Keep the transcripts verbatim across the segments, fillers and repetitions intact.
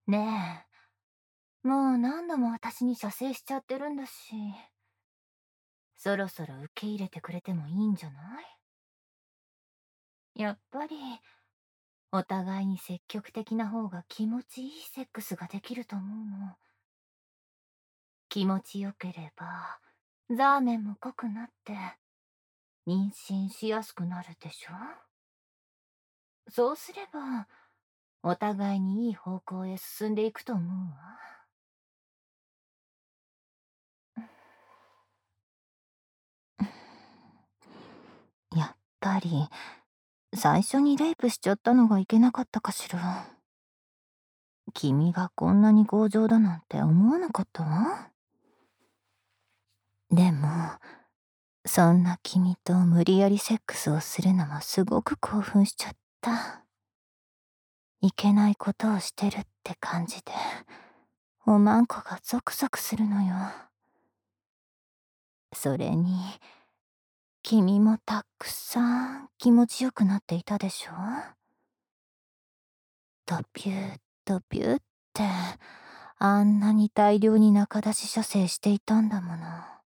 ねえ、もう何度も私に射精しちゃってるんだし、そろそろ受け入れてくれてもいいんじゃない？やっぱり、お互いに積極的な方が気持ちいいセックスができると思うの。気持ちよければ、ザーメンも濃くなって、妊娠しやすくなるでしょ？そうすれば、お互いにいい方向へ進んでいくと思うわ。やっぱり、最初にレイプしちゃったのがいけなかったかしら。君がこんなに強情だなんて思わなかったわ。でも、そんな君と無理やりセックスをするのもすごく興奮しちゃった。いけないことをしてるって感じで、おまんこがゾクゾクするのよ。それに、君もたくさん気持ちよくなっていたでしょ？ドピュードピューって、あんなに大量に中出し射精していたんだもの。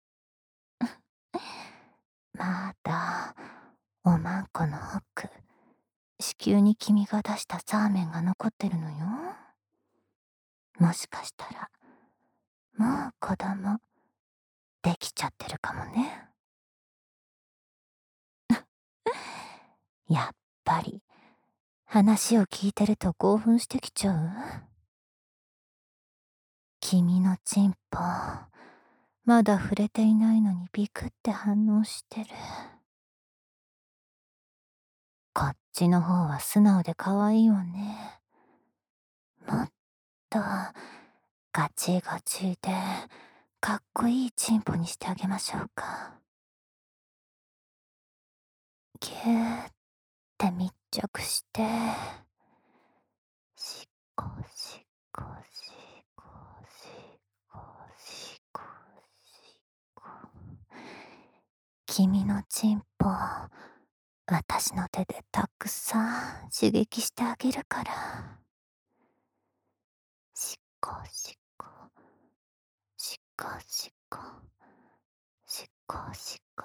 まだ、おまんこの奥、子宮に君が出したザーメンが残ってるのよ。もしかしたら、もう子供、できちゃってるかもね。やっぱり、話を聞いてると興奮してきちゃう？君のチンポ、まだ触れていないのにビクって反応してる。こっちの方は素直で可愛いわね。もっと、ガチガチで、かっこいいチンポにしてあげましょうか。ぎゅーって密着して、しこしこしこしこしこしこ。君のチンポ、私の手でたくさん刺激してあげるから。しこしこ、しこしこ、しこしこ。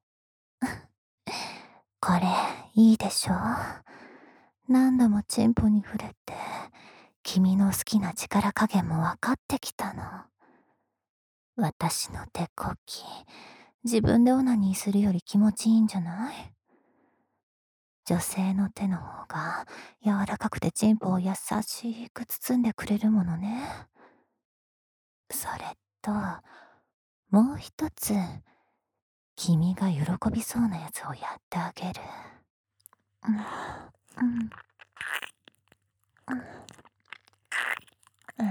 これ、いいでしょ？何度もチンポに触れて、君の好きな力加減も分かってきたの。私の手こき、自分でオナニーするより気持ちいいんじゃない？女性の手の方が柔らかくてチンポを優しく包んでくれるものね。それと、もう一つ、君が喜びそうなやつをやってあげる。うん、うん、うん、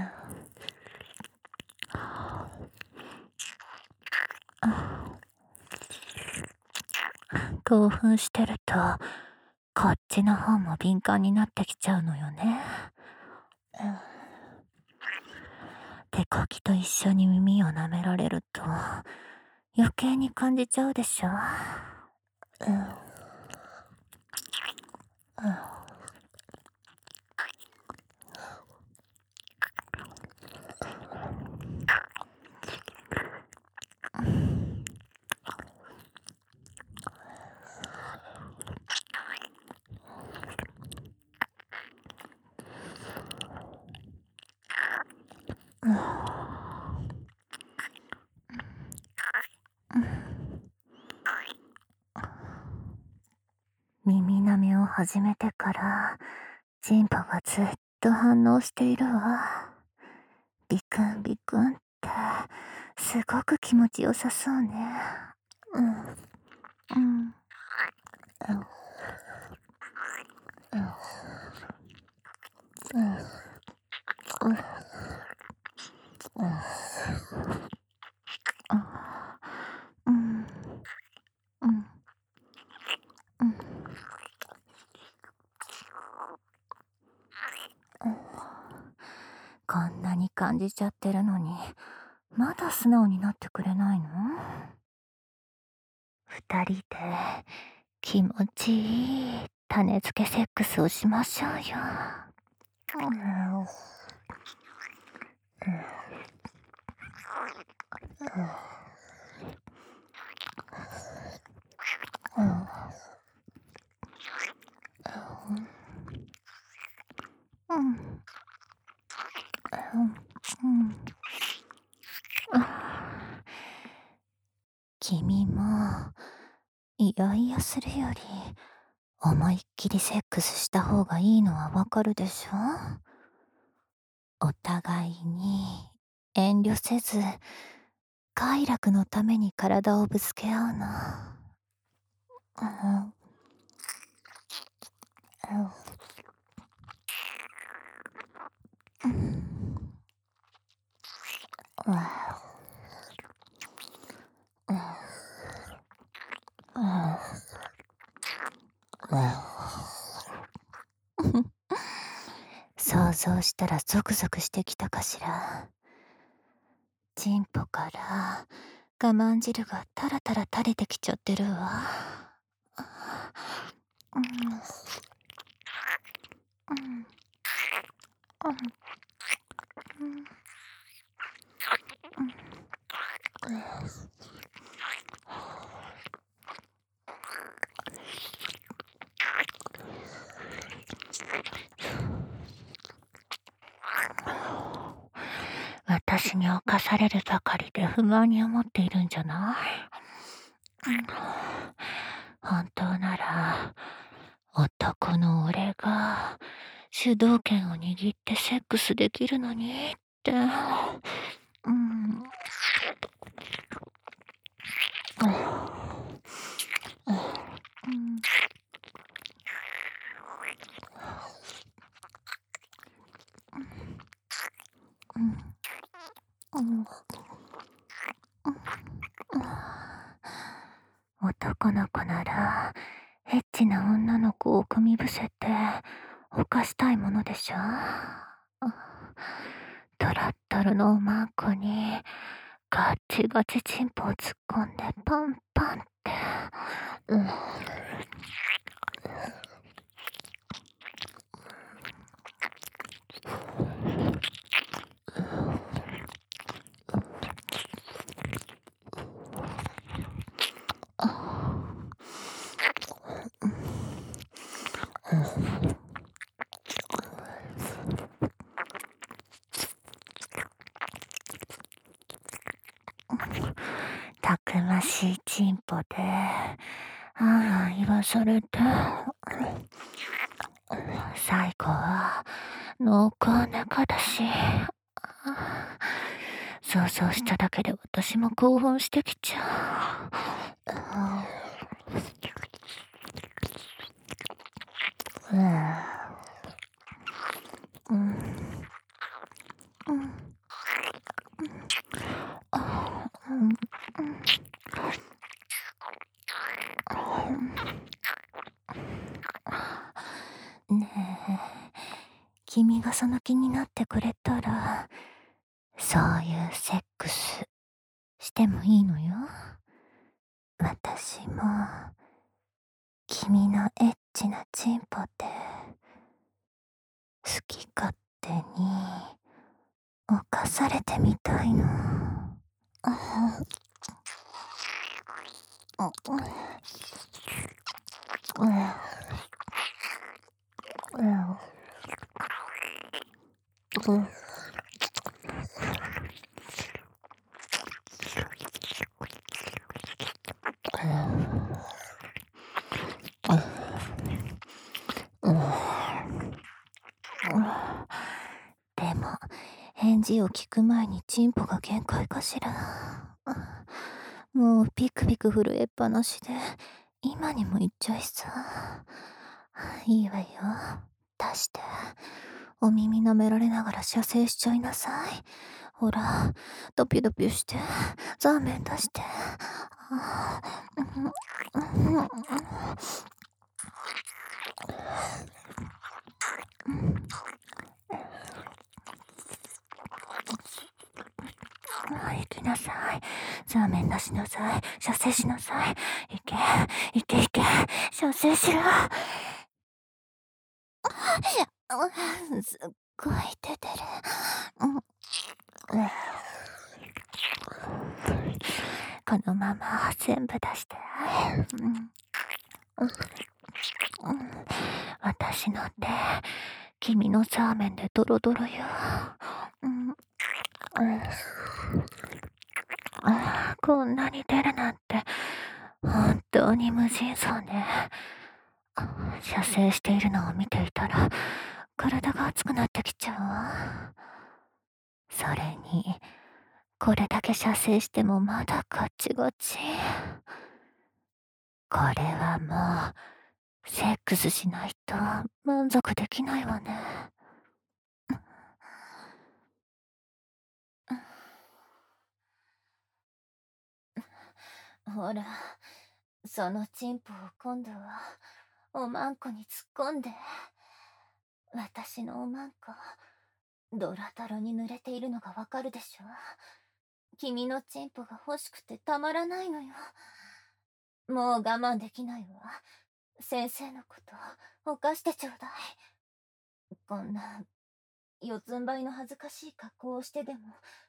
興奮してると、こっちの方も敏感になってきちゃうのよね。うん、手こきと一緒に耳を舐められると、余計に感じちゃうでしょ。うん、うん、耳舐めを始めてから、チンポがずっと反応しているわ。ビクンビクンって、すごく気持ちよさそうね。うん、うん、うん、うん、うん、うん、うん、うん、うん。こんなに感じちゃってるのに、まだ素直になってくれないの？二人で気持ちいい種付けセックスをしましょうよ。うん、 君もイヤイヤするより思いっきりセックスした方がいいのはわかるでしょ。お互いに遠慮せず快楽のために体をぶつけ合うの。想像したらゾクゾクしてきたかしら。チンポから我慢汁がタラタラ垂れてきちゃってるわ。私に侵されるばかりで不満に思っているんじゃない？本当なら男の俺が主導権を握ってセックスできるのにって。うん。男の子ならエッチな女の子を組み伏せて犯したいものでしょ。トラットルのおまんこにガッチガチチンポを突っ込んでパンパンって。うん。たくましいチンポでああ言わされて、最後は濃厚なかだし、想像しただけで私も興奮してきちゃう。うん。ねえ、君がその気になってくれたらそういうセックスしてもいいのよ。私も君のエッチなチンポで好き勝手に犯されてみたいの。でも返事を聞く前にチンポが限界かしら。もうピクピク震えっぱなしで今にも言っちゃいそう。いいわよ、出して。お耳舐められながら射精しちゃいなさい。ほら、ドピュドピュしてザーメン出して。行きなさい。ザーメン出しなさい。射精しなさい。いけ、いけいけ、射精しろ。すっごい出てる。 このまま全部出して。私の手、君のサーメンでドロドロよ。こんなに出るなんて、本当に無尽蔵ね。射精しているのを見ていたら、体が熱くなってきちゃうわ。それに、これだけ射精してもまだガチガチ。これはもう、セックスしないと満足できないわね。ほら、そのチンポを今度は、おまんこに突っ込んで。私のおまんこ、ドラタロに濡れているのがわかるでしょ。君のチンポが欲しくてたまらないのよ。もう我慢できないわ。先生のこと犯してちょうだい。こんな四つん這いの恥ずかしい格好をしてでも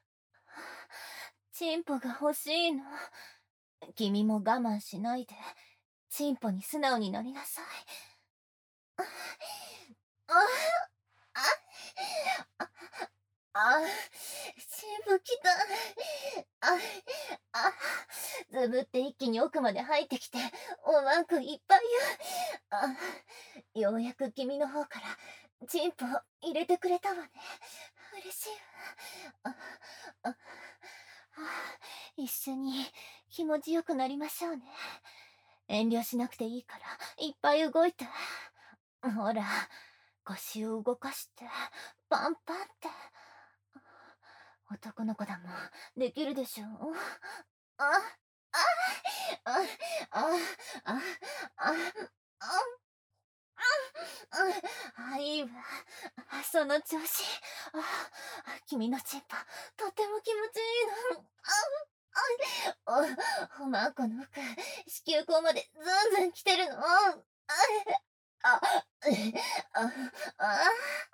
チンポが欲しいの。君も我慢しないでチンポに素直になりなさい。あああ、チンポきた。ああ、ずぶって一気に奥まで入ってきておまんこいっぱいよ。あ、ようやく君の方からチンポ入れてくれたわね。嬉しいわ。ああ、一緒に気持ちよくなりましょうね。遠慮しなくていいからいっぱい動いて。ほら、腰を動かしてパンパンって。男の子だもんできるでしょ。あああああああああ、いいわ。その調子。あ、君のチンポとても気持ちいいの。あ、お、おまんこの服子宮口までずんずん来てるの。ああ、あ、あ、あ、あ、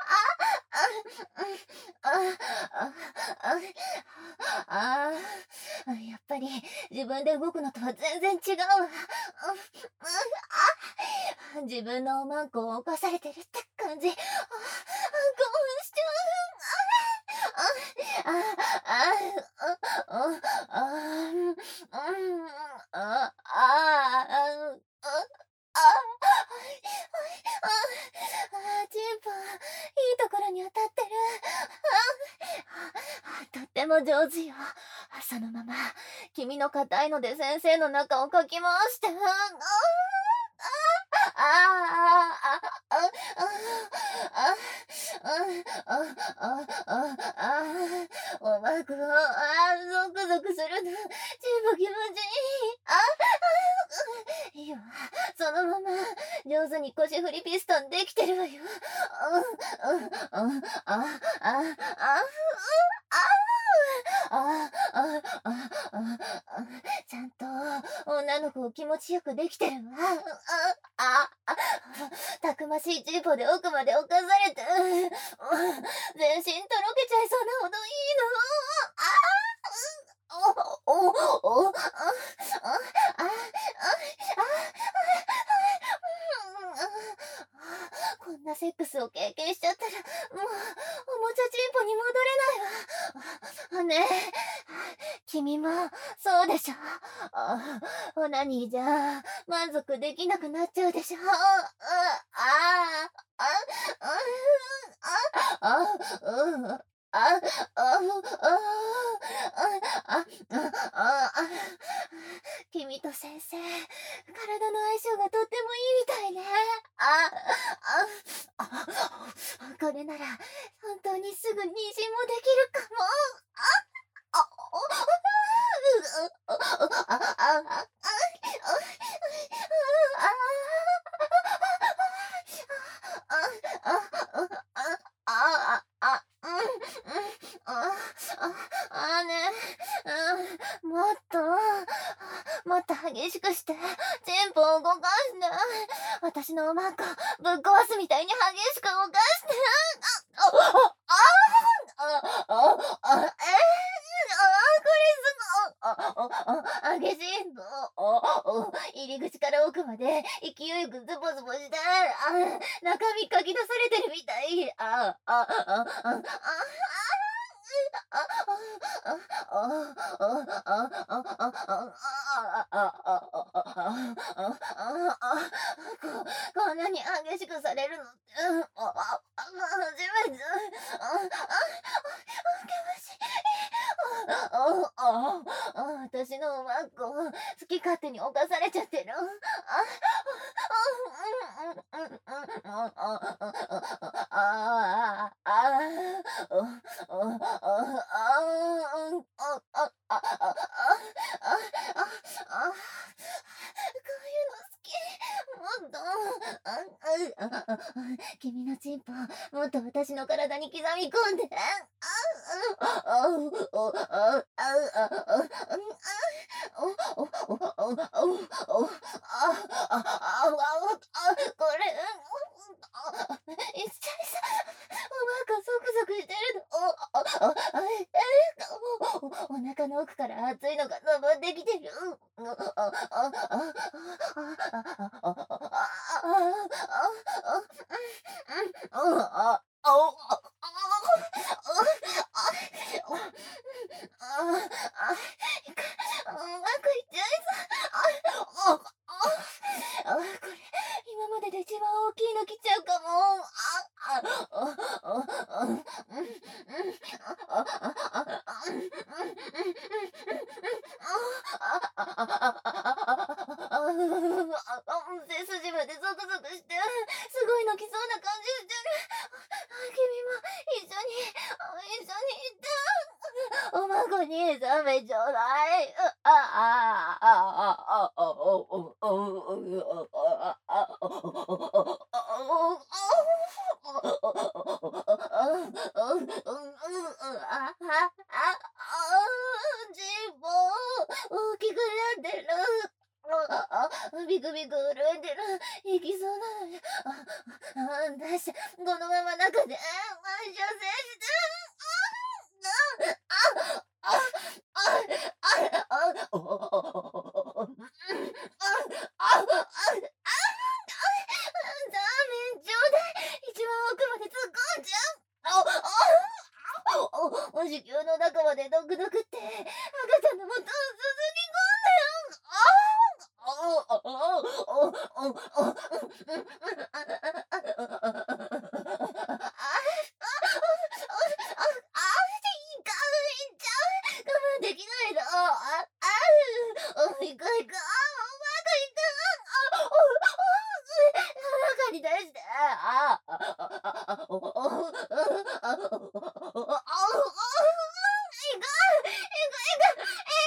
あ、あ、やっぱり自分で動くのとは全然違うわ。自分のおまんこを犯されてるって感じ。あ、興奮しちゃう。あ、あ、あ、あ、あ、あ、あ、あ、チンポ、いいところに当たってる。とっても上手よ。そのまま君の硬いので先生の中をかき回して。ああああああああああおまくあゾクゾクするの。チンポ気持ちいい。あいいわ。そのまま上手に腰振りピストンできてるわよ。あああああああああちゃんと女の子を気持ちよくできてるわ。ああたくましいチンポで奥まで侵されて全身とろけちゃいそうなほどいいの。おおおあああこんなセックスを経験しちゃったらもうおもちゃチンポに戻れないわ。ねえ君もそうでしょ。オナニーじゃ満足できなくなっちゃうでしょ。あああああああああああ君と先生、体の相性がとってもいいみたいね。ああこれなら本当にすぐ妊娠もできるかも。あああね、もっともっと激しくしてチンポを動かして私のおまんこぶっ壊すみたいに激しく動かして。ああああああボズボして、あ、中身かき出されてるみたい。あ、あ、あ、あ、あ、あ、こんなに激しくされるのって、あ、あ、あ、初めて。あ、あ、あ、けましい。あ、あ、あ、私のマッコ、好き勝手に侵されちゃってる。あ、あ、うん、うん、うん、うん、あ、あ、あ、あ、あ、あ、君のチンポ、もっと私の体に刻み込んで。これ、一緒にさ、おばかゾクゾクしてるの。お、お、お、え、え、お、お腹の奥から熱いのが登ってきてる。あ、あ、あ、あ、これ、今までで一番大きいの来ちゃうかも。あ、あ、あ、あ、うん、うん、あ、あ、あ、あ、うん、うん、うん、うん、背筋までゾクゾクして、すごい泣きそうな感じしてる。君も一緒に、一緒に行って。おまごにザメちょうだい。あ、あ、あ、あ、あ、あ、お、お、お、お、あ、あ、お、お、大きくなってる。あ、あ、ビクビク震えてる。行きそうなのに。あ、あ、出して、このまま中で、あ、射精して。あ、あ、あ、あ、あ、お、お、お、うん、あ、あ、あ、ダメ、ちょうだい。一番奥まで突っ込んじゃう。あ、あ、お、お、子宮の中までドクドクって、赤ちゃんの元を包み込んだよ。あ、あ、あ、あ、あ、あ、できないの。あ、あ、お、行こう行こう。おばあと行こう。あ、お、お、中に出して。あ、あ、あ、お、お、お、お、お、お、お、行こう。行こう、行こう、行こ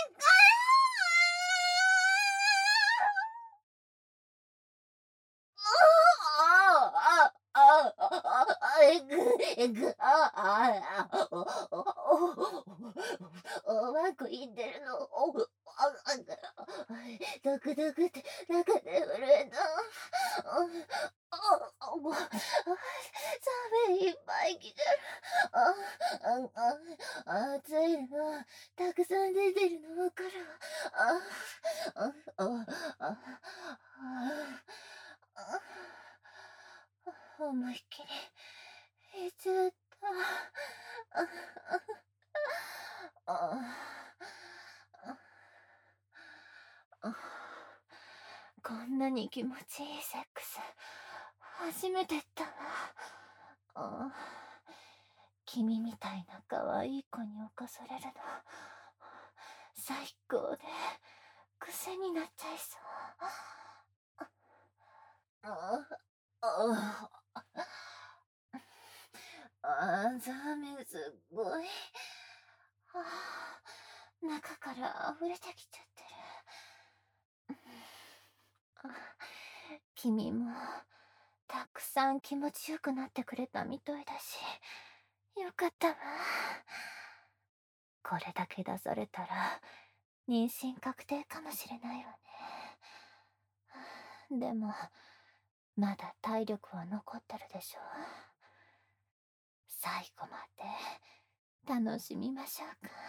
う。あ、あ、あ、あ、えぐ、えぐ、あ、あ、あ、お、お、お、おまくいってるの。お、あ、あ、ドクドクって中で震えた。あ、あ、もう、寒いいっぱい来てる。あ、あ、あ、暑いのたくさん出てるのわかるわ。あ、あ、あ、あ、あ、思いっきりいっちゃった。あ、あ、あ、こんなに気持ちいいセックス初めてだわ。あ、君みたいな可愛い子に侵されるの最高で癖になっちゃいそう。あ、あ、あ、ザメすっごい。あ、中から溢れてきちゃってる。あ、君もたくさん気持ちよくなってくれたみたいだし、よかったわ。これだけ出されたら妊娠確定かもしれないわね。でもまだ体力は残ってるでしょ。最後まで楽しみましょうか。